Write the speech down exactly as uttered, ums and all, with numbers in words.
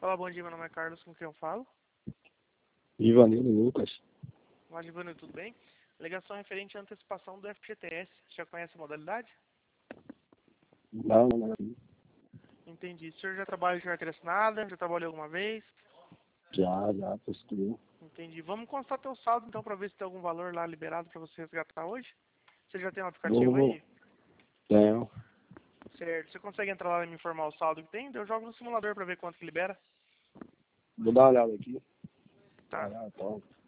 Olá, bom dia, meu nome é Carlos, com quem eu falo? Ivanildo Lucas. Olá, Ivanildo, tudo bem? Ligação referente à antecipação do F G T S. Você já conhece a modalidade? Não, não, não. Entendi. O senhor já trabalha de carteira assinada? Já trabalhou alguma vez? Já, já, conseguiu. Entendi. Vamos constar teu saldo então para ver se tem algum valor lá liberado para você resgatar hoje. Você já tem um aplicativo Vou, aí? tenho. Certo. Você consegue entrar lá e me informar o saldo que tem? Eu jogo no simulador para ver quanto que libera. Vou dar uma olhada aqui. Tá. Ah, tá.